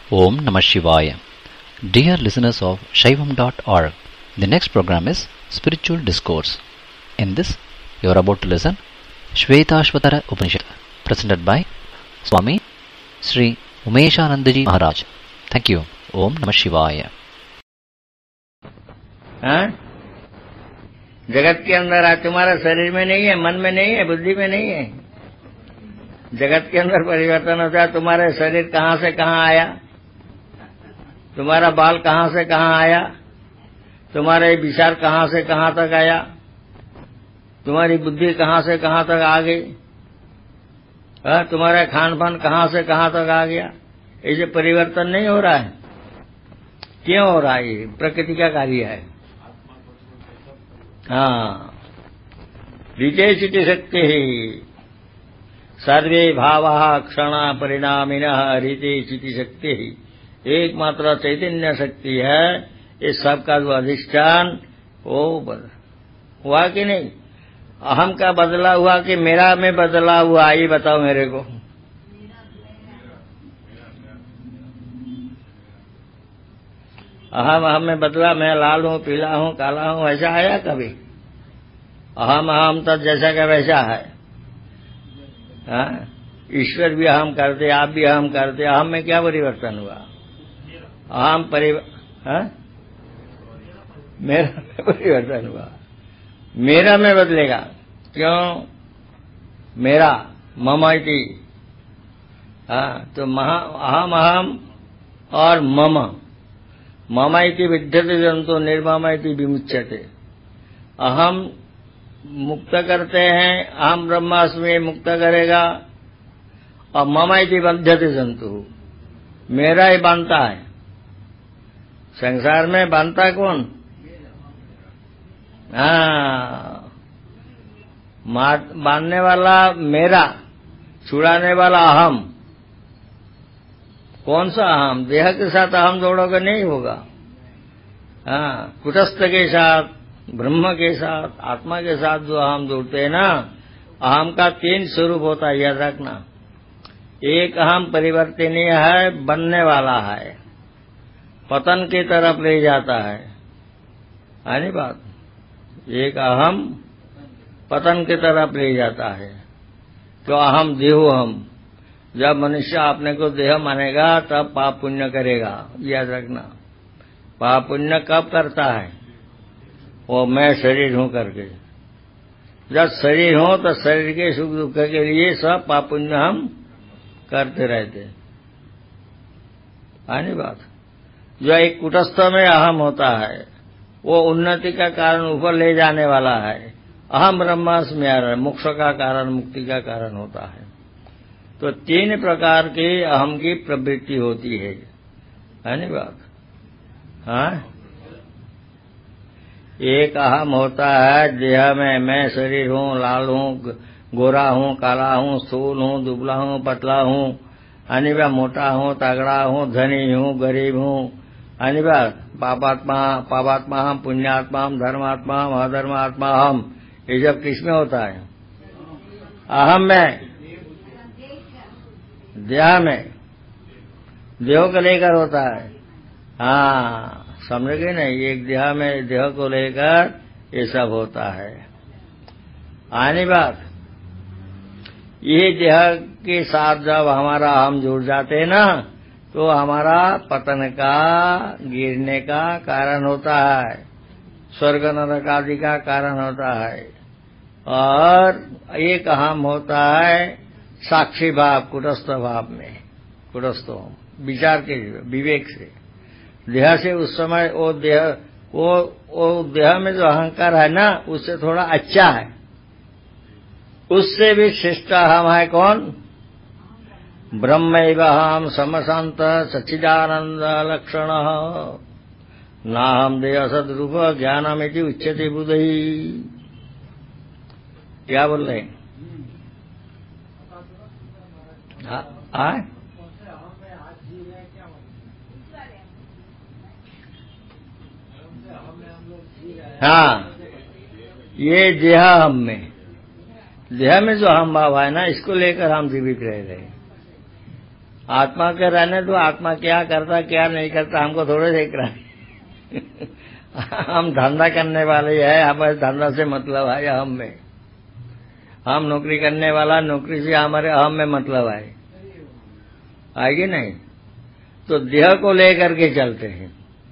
Om Namah Shivaya. Dear listeners of Shaivam.org, the next program is Spiritual Discourse. In this, you are about to listen Shvetashvatara Upanishad, presented by Swami Sri Umeshanandaji Maharaj. Thank you. Om Namah Shivaya. जगत के अंदर आज तुम्हारा शरीर में नहीं है, मन में नहीं है, बुद्धि में नहीं है। जगत के अंदर परिवर्तन होता है। तुम्हारे शरीर कहाँ से कहाँ आया, तुम्हारा बाल कहाँ से कहाँ आया, तुम्हारे विचार कहाँ से कहाँ तक आया, तुम्हारी बुद्धि कहाँ से कहाँ तक आ गई, तुम्हारा खान पान कहाँ से कहाँ तक आ गया। ऐसे परिवर्तन नहीं हो रहा है। क्यों हो रहा है? ये प्रकृति का कार्य है। हाँ, ऋचेचिति शक्ति सर्वे भावः क्षण परिणामिनः ऋचेचिति शक्ति एकमात्र चैतन्य शक्ति है। इस सबका जो अधिष्ठान वो हुआ कि नहीं? अहम का बदला हुआ कि मेरा में बदला हुआ? ये बताओ मेरे को। अहम में बदला, मैं लाल हूँ, पीला हूँ, काला हूँ, ऐसा आया कभी? अहम तो जैसा का वैसा है। ईश्वर भी अहम करते, आप भी अहम करते। अहम में क्या परिवर्तन हुआ? अहम मेरा में परिवर्तन हुआ। मेरा में बदलेगा। क्यों? मेरा मम इति। तो अहम और मम इति विद्यते जंतु निर्मम इति विमुच्यते। अहम मुक्त करते हैं, अहम ब्रह्मास्मि मुक्त करेगा, और मम इति बध्यते जंतु, मेरा ही बांधता है। संसार में बांधता कौन? बांधने वाला मेरा, छुड़ाने वाला अहम। कौन सा अहम? देह के साथ अहम जोड़ोगे नहीं होगा। कुटस्थ के साथ, ब्रह्म के साथ, आत्मा के साथ जो अहम जोड़ते हैं ना, अहम का 3 स्वरूप होता है, याद रखना। एक अहम परिवर्तनीय है, बनने वाला है, पतन की तरफ ले जाता है। नहीं बात? एक अहम पतन की तरफ ले जाता है। तो अहम देहोहम। जब मनुष्य अपने को देह मानेगा तब पाप पुण्य करेगा, याद रखना। पाप पुण्य कब करता है? वो मैं शरीर हूं करके। जब शरीर हो तो शरीर के सुख दुख के लिए सब पाप पुण्य हम करते रहते। नहीं बात? जो एक कुटस्थ में अहम होता है, वो उन्नति का कारण ऊपर ले जाने वाला है। अहम ब्रह्मास्मि मोक्ष का कारण, मुक्ति का कारण होता है। तो 3 प्रकार के अहम की प्रवृत्ति होती है। नहीं बात? एक अहम होता है देह में, मैं शरीर हूँ, लाल हूँ, गोरा हूँ, काला हूँ, स्थूल हूँ, दुबला हूँ, पतला हूँ, अनिवा मोटा हूँ, तगड़ा हूँ, धनी हूँ, गरीब हूँ। अनिवा पापात्मा हम, पुण्यात्मा हम, धर्मात्मा हम, अधर्मात्मा हम। ये सब किसमें होता है? अहम में, देह में, देह को लेकर होता है। समझ गए नहीं? एक देह में, देह को लेकर ये सब होता है। आनी बात? ये देह के साथ जब हमारा हम जुड़ जाते हैं ना, तो हमारा पतन का, गिरने का कारण होता है, स्वर्ग नरक आदि का कारण होता है। और एक अहम होता है साक्षी भाव, कुटस्थ भाव में, कुटस्थ विचार के विवेक से। देह से उस समय वो देह में जो अहंकार है ना, उससे थोड़ा अच्छा है। उससे भी श्रेष्ठ हम है कौन? ब्रह्मैव हम समशांत सच्चिदानंद लक्षण नाहम देह सदरूप ज्ञानमिति उच्यते बुद्धि। क्या बोल रहे हैं? ये देह हम में, देह में जो हम भाव है ना, इसको लेकर हम जीवित रह रहे हैं। आत्मा के रहने दो, आत्मा क्या करता क्या नहीं करता हमको थोड़े देख रहा है। हम धंधा करने वाले हैं, हमारे धंधा से मतलब है अहम में। हम नौकरी करने वाला, नौकरी से हमारे अहम में मतलब है, आएगी नहीं? तो देह को लेकर के चलते हैं।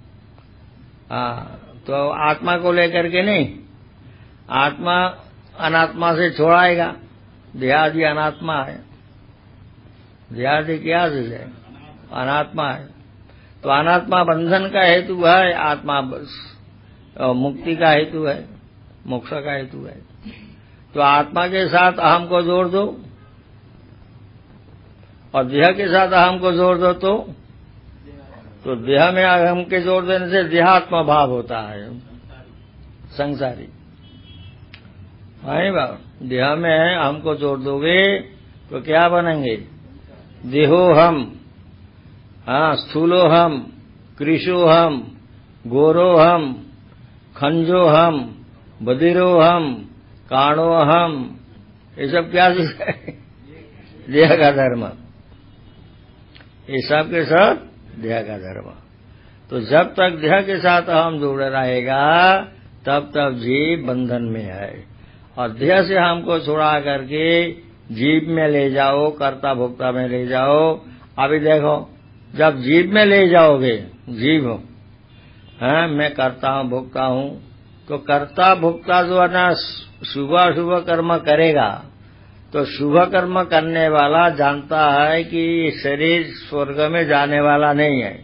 तो आत्मा को लेकर के नहीं। आत्मा अनात्मा से छोड़ाएगा। देहादि अनात्मा है, देहादि क्या चीज है? अनात्मा है। तो अनात्मा बंधन का हेतु है, आत्मा मुक्ति का हेतु है, मोक्ष का हेतु है। तो आत्मा के साथ अहम को जोड़ दो और देह के साथ अहम को जोड़ दो तो देह में अहम के जोड़ देने से देहात्मा भाव होता है, संसारी। बाबा देह में अहम को जोड़ दोगे तो क्या बनेंगे? देहोहम, स्थूलोहम, कृशोहम, गोरोहम, खंजोहम, बदिरोहम, काणोहम। ये सब क्या है? देह का धर्म। ये सब के सब देह का धर्म। तो जब तक देह के साथ हम जुड़े रहेगा तब तक जीव बंधन में है। और देह से हमको छुड़ा करके जीव में ले जाओ, कर्ता भोक्ता में ले जाओ। अभी देखो, जब जीव में ले जाओगे, जीव मैं करता हूँ भोक्ता हूँ, तो कर्ता भोक्ता जो है ना शुभ शुभ कर्म करेगा, तो शुभ कर्म करने वाला जानता है कि शरीर स्वर्ग में जाने वाला नहीं है।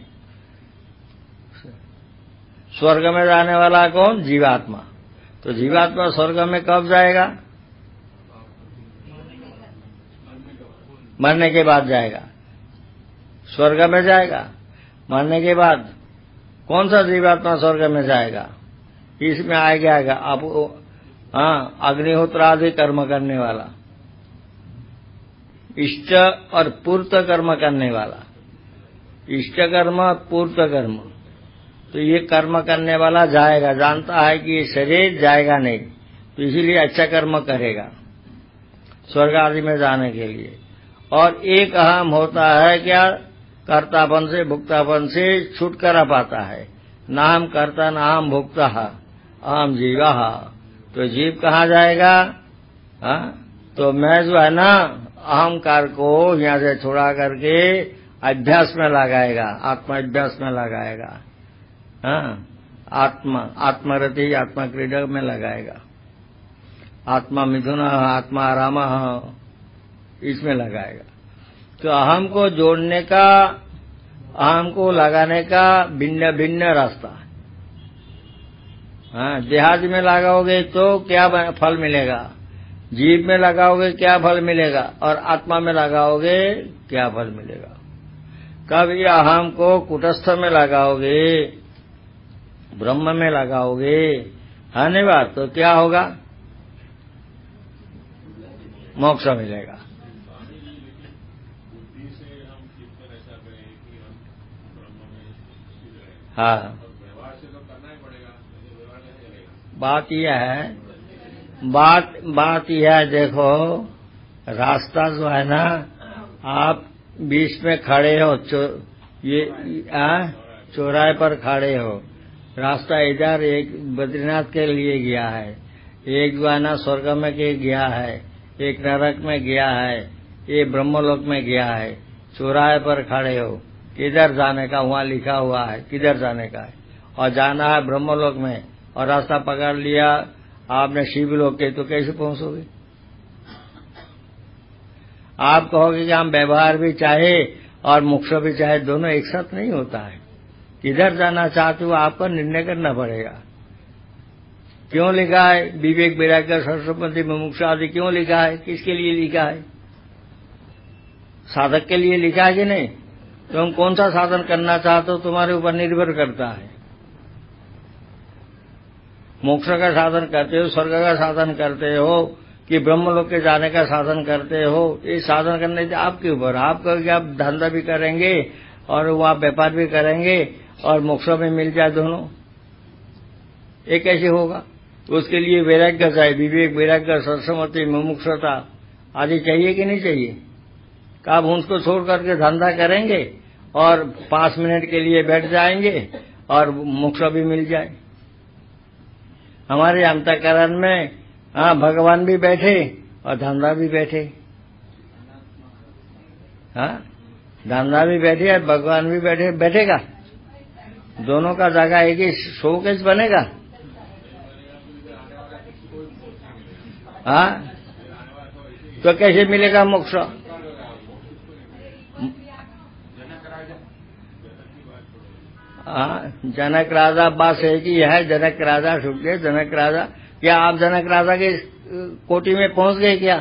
स्वर्ग में जाने वाला कौन? जीवात्मा। तो जीवात्मा स्वर्ग में कब जाएगा? मरने के बाद जाएगा। स्वर्ग में जाएगा मरने के बाद। कौन सा जीवात्मा स्वर्ग में जाएगा? इसमें आएगा अब अग्निहोत्र आदि कर्म करने वाला, इष्ट और पूर्त कर्म करने वाला। इष्ट कर्म, पूर्त कर्म, तो ये कर्म करने वाला जाएगा, जानता है कि ये शरीर जाएगा नहीं, तो इसीलिए अच्छा कर्म करेगा स्वर्ग आदि में जाने के लिए। और एक अहम होता है क्या? कर्तापन से, भुक्तापन से छुटकारा पाता है। ना हम कर्ता ना हम भुक्ता, अहम जीवा। तो जीव कहाँ जाएगा? तो मैं जो है ना अहंकार को यहाँ से छुड़ा करके अभ्यास में लगाएगा, आत्मा अभ्यास में लगाएगा। आत्मरति, आत्मा क्रीडा में लगाएगा, आत्मा मिथुन, आत्मा आराम, इसमें लगाएगा। तो अहम को जोड़ने का, अहम को लगाने का भिन्न भिन्न रास्ता है। देहादि में लगाओगे तो क्या फल मिलेगा? जीव में लगाओगे क्या फल मिलेगा? और आत्मा में लगाओगे क्या फल मिलेगा? कब ये अहम को कुटस्थ में लगाओगे, ब्रह्म में लगाओगे, है नहीं बात? तो क्या होगा? मोक्ष मिलेगा। हाँ, बात यह है, बात यह है, देखो रास्ता जो है ना, आप बीच में खड़े हो, चौराहे पर खड़े हो, रास्ता इधर एक बद्रीनाथ के लिए गया है, एक जो है ना स्वर्ग में के गया है, एक नरक में गया है, ये ब्रह्मलोक में गया है। चौराहे पर खड़े हो, किधर जाने का? वहाँ लिखा हुआ है किधर जाने का है, और जाना है ब्रह्मलोक में। और रास्ता पकड़ लिया आपने शिवलोक के, तो कैसे पहुंचोगे? आप कहोगे कि हम व्यवहार भी चाहे और मोक्ष भी चाहे, दोनों एक साथ नहीं होता है। किधर जाना चाहते हो आपको निर्णय करना पड़ेगा। क्यों लिखा है विवेक वैराग्य सरस्वती मुमुक्षा आदि? क्यों लिखा है? किसके लिए लिखा है? साधक के लिए लिखा है कि नहीं? तुम कौन सा साधन करना चाहते हो तुम्हारे ऊपर निर्भर करता है। मोक्ष का साधन करते हो, स्वर्ग का साधन करते हो, कि ब्रह्मलोक के जाने का साधन करते हो, ये साधन करने से आपके ऊपर। आप कहोगे आप धंधा भी करेंगे और वहाँ व्यापार भी करेंगे और मोक्ष में मिल जाए दोनों, ये कैसे होगा? उसके लिए वैराग्य चाहिए, विवेक वैराग्य सरस्वती मुमुक्षता आदि चाहिए कि नहीं चाहिए? कब उसको छोड़ करके धंधा करेंगे और 5 मिनट के लिए बैठ जाएंगे और मोक्ष भी मिल जाए। हमारे अंतःकरण में भगवान भी बैठे और धंधा भी बैठे। धंधा भी बैठे और भगवान भी बैठेगा। दोनों का जगह एक ही शोकेस बनेगा। तो कैसे मिलेगा मोक्ष? जनक राजा बात है कि यह जनक राजा छूट गए। जनक राजा, क्या आप जनक राजा के कोटि में पहुंच गए क्या?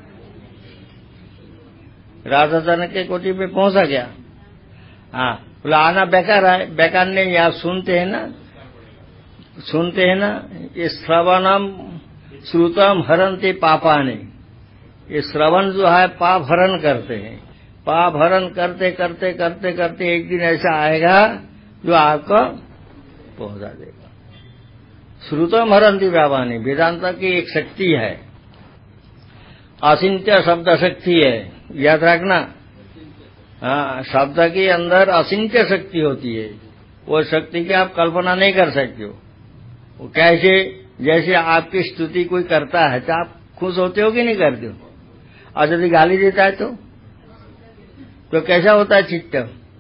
राजा जनक के कोटि में पहुंचा क्या? बोला आना बेकार है। बेकार नहीं, आप सुनते हैं ना, ये श्रवणम श्रुतम हरन्ति पापानि। ये श्रवण जो है पाप हरण करते हैं। पाप हरण करते करते करते करते एक दिन ऐसा आएगा जो आपको पहुंचा देगा। श्रुतम हरन्ति पापानि वेदांत की एक शक्ति है, अचिंत्य शब्द शक्ति है, याद रखना। शब्द के अंदर अचिंत्य शक्ति होती है। वो शक्ति की आप कल्पना नहीं कर सकते हो। वो कैसे? जैसे आपकी स्तुति कोई करता है तो आप खुश होते हो कि नहीं करते हो? और यदि गाली देता है तो कैसा होता है चित्त?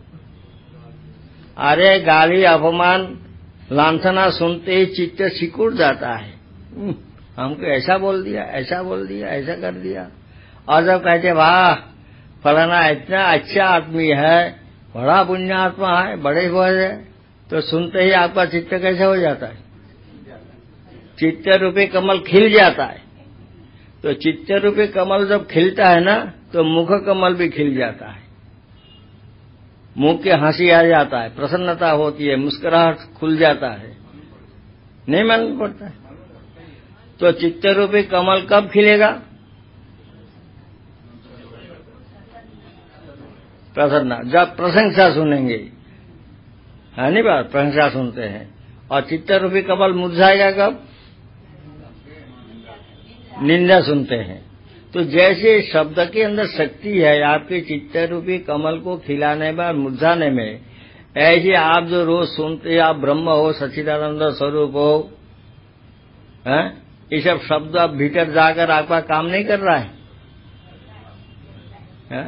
अरे गाली अपमान लांछना सुनते ही चित्त सिकुड़ जाता है। हमको ऐसा बोल दिया, ऐसा बोल दिया, ऐसा कर दिया। और जब कहते वाह फलाना इतना अच्छा आदमी है, बड़ा पुण्यात्मा है, बड़े भोज है, तो सुनते ही आपका चित्त कैसा हो जाता है? चित्त रूपी कमल खिल जाता है। तो चित्त रूपी कमल जब खिलता है ना, तो मुख कमल भी खिल जाता है। मुख के हंसी आ जाता है, प्रसन्नता होती है, मुस्कुराहट खुल जाता है। नहीं मालूम पड़ता है। तो चित्त रूपी कमल कब खिलेगा? प्रसन्न, जब प्रशंसा सुनेंगे, है नहीं बात? प्रशंसा सुनते हैं। और चित्त रूपी कमल मुरझाएगा कब? निंदा सुनते हैं। तो जैसे शब्द के अंदर शक्ति है आपके चित्त रूपी कमल को खिलाने में, मुरझाने में, ऐसे आप जो रोज सुनते, आप ब्रह्म हो, सच्चिदानंद स्वरूप हो, ये सब शब्द अब भीतर जाकर आपका काम नहीं कर रहा है?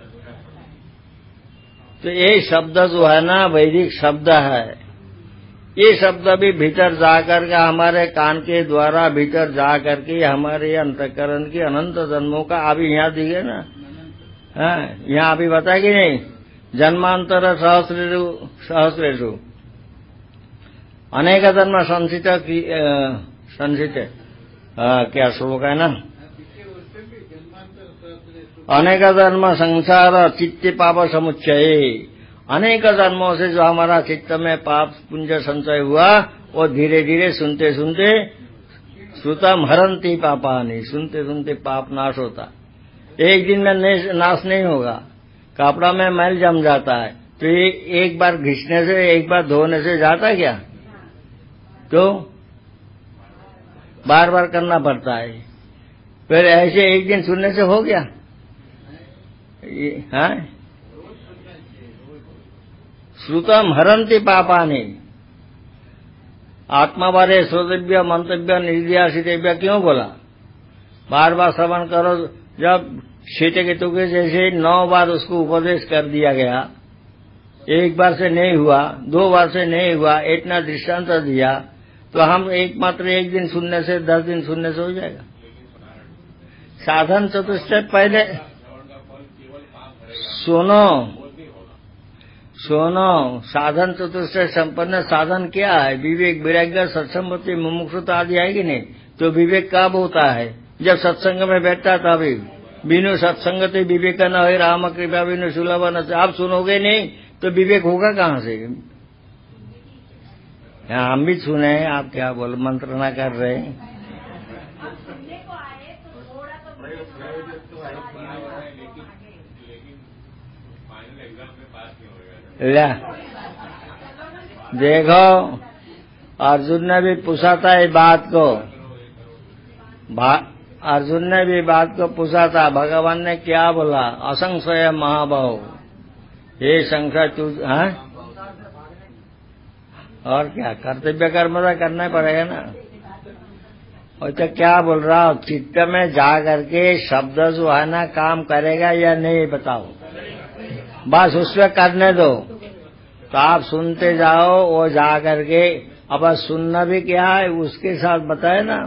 तो ये शब्द जो है ना, वैदिक शब्द है। ये शब्द भी भीतर जाकर के, हमारे कान के द्वारा भीतर जाकर के हमारे अंतःकरण के अनंत जन्मों का अभी यहाँ दिखे ना, यहाँ अभी बताया कि नहीं? जन्मांतर सहस्रेषु अनेक जन्म संचित क्या श्लोक है ना? अनेक जन्म संसार चित्त पाप समुच्चय। अनेक जन्मों से जो हमारा चित्त में पाप पुंज संचय हुआ, वो धीरे धीरे सुनते सुनते श्रुतम हरन्ति पापानि, सुनते सुनते पाप नाश होता। एक दिन में नाश नहीं होगा। कपड़ा में मैल जम जाता है तो एक बार घिसने से, एक बार धोने से जाता क्या? तो बार बार करना पड़ता है। फिर ऐसे एक दिन सुनने से हो गया? श्रुतम हरन्ति पापानि। आत्मा बारे श्रोतव्य मंतव्य निर्ध्यासितव्य क्यों बोला? बार बार श्रवण करो। जब शीतकेतु के जैसे 9 बार उसको उपदेश कर दिया गया, एक बार से नहीं हुआ, 2 बार से नहीं हुआ, इतना दृष्टांत दिया, तो हम एकमात्र एक दिन सुनने से 10 दिन सुनने से हो जाएगा? साधन चतुष्टय पहले सुनो, साधन चतुष्टय संपन्न साधन क्या है? विवेक, वैराग्य, सत्संगति, मुमुक्षुता आदि है कि नहीं? तो विवेक कब होता है? जब सत्संग में बैठता तभी। बिनु सत्संगति विवेक न हो, राम कृपा बिनु सुलभ न। आप सुनोगे नहीं तो विवेक होगा कहाँ से? हम भी सुने, आप क्या बोल मंत्रणा कर रहे हैं? देखो, अर्जुन ने भी पूछा था इस बात को। अर्जुन ने भी बात को पूछा था, भगवान ने क्या बोला, असंशय महाभाव, ये संशय तू हाँ, और क्या कर्तव्य कर्म तो करना पड़ेगा ना। और तो क्या बोल रहा हो, चित्त में जा करके शब्द जो है ना काम करेगा या नहीं बताओ, बस उसमें करने दो। तो आप सुनते जाओ, वो जा करके अब सुनना भी क्या है उसके साथ बताए ना।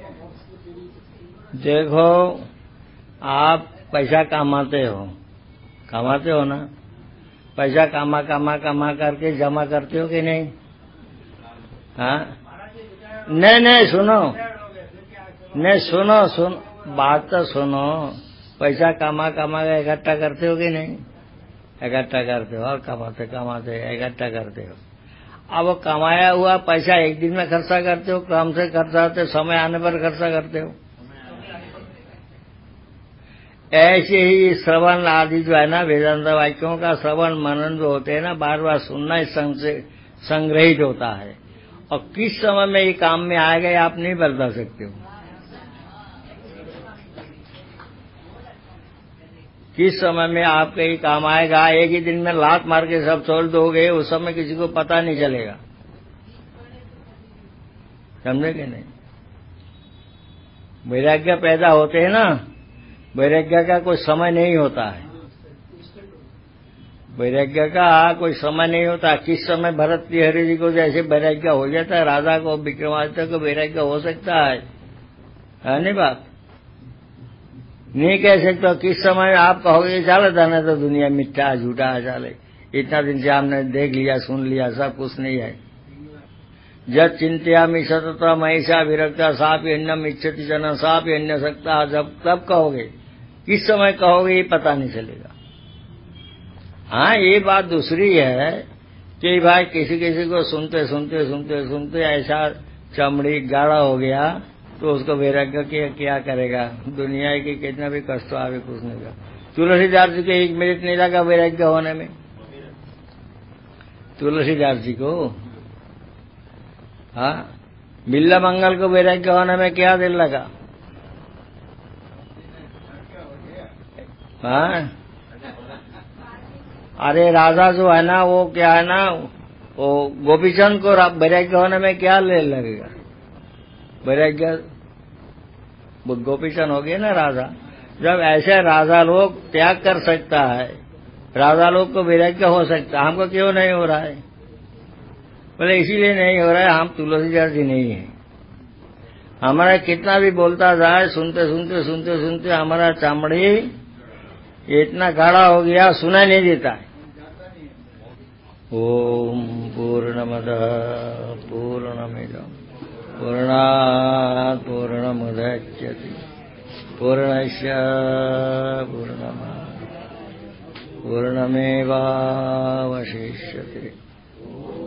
देखो आप पैसा कमाते हो ना, पैसा कमा करके जमा करते हो कि नहीं? हाँ नहीं सुनो बात तो सुनो। पैसा कमा के इकट्ठा करते हो कि नहीं? इकट्ठा करते हो और कमाते इकट्ठा करते हो। अब वो कमाया हुआ पैसा एक दिन में खर्चा करते हो, कम से खर्चा करते हो, समय आने पर खर्चा करते हो। ऐसे ही श्रवण आदि जो है ना, वेदांत वाक्यों का श्रवण मनन जो होते हैं ना, बार बार सुनना इस संग्रहित होता है। और किस समय में ये काम में आएगा ये आप नहीं बता सकते हो। किस समय में आपके ये काम आएगा, एक ही दिन में लात मार के सब छोड़ दोगे, उस समय किसी को पता नहीं चलेगा। समझे कि नहीं? वैराग्य पैदा होते हैं ना, वैराग्य का कोई समय नहीं होता है। वैराग्य का कोई समय नहीं होता। किस समय भरत हरि जी को जैसे वैराग्य हो जाता है, राजा को विक्रमादित्य को वैराग्य हो सकता है नहीं? बात नहीं कह सकते। किस समय आप कहोगे चले जाना तो दुनिया मिथ्या झूठा चले, इतना दिन से आपने देख लिया सुन लिया, सब कुछ नहीं है। जब चिंत्यामि सततम ऐसा विरक्ता सापि अन्यम इच्छति जना सापि अन्य सकता, जब तब कहोगे, किस समय कहोगे ये पता नहीं चलेगा। हाँ ये बात दूसरी है कि भाई किसी को सुनते ऐसा चमड़ी गाढ़ा हो गया तो उसको वैराग्य क्या करेगा। दुनिया की कितना भी कष्ट आवे कुछ नहीं का। तुलसीदास जी को 1 मिनट नहीं लगा वैराग्य होने में। तुलसीदास जी को हाँ, बिल्ला मंगल को वैराग्य होने में क्या देर लगा? हाँ अरे राजा जो है ना, वो क्या है ना, वो गोपीचंद को वैराग्य होने में क्या देर लगेगा? वैराग्य गोपीचंद हो गए ना राजा। जब ऐसे राजा लोग त्याग कर सकता है, राजा लोग को वैराग्य हो सकता है, हमको क्यों नहीं हो रहा है? बोले इसीलिए नहीं हो रहा है, हम तुलसीदास जी नहीं है। हमारा कितना भी बोलता जाए, सुनते हमारा चमड़ी इतना गाढ़ा हो गया, सुना नहीं देता है। ओम पूर्णमदः पूर्णमिदं पूर्णात् पूर्णमुदच्यते पूर्णस्य पूर्णमेवावशिष्यते।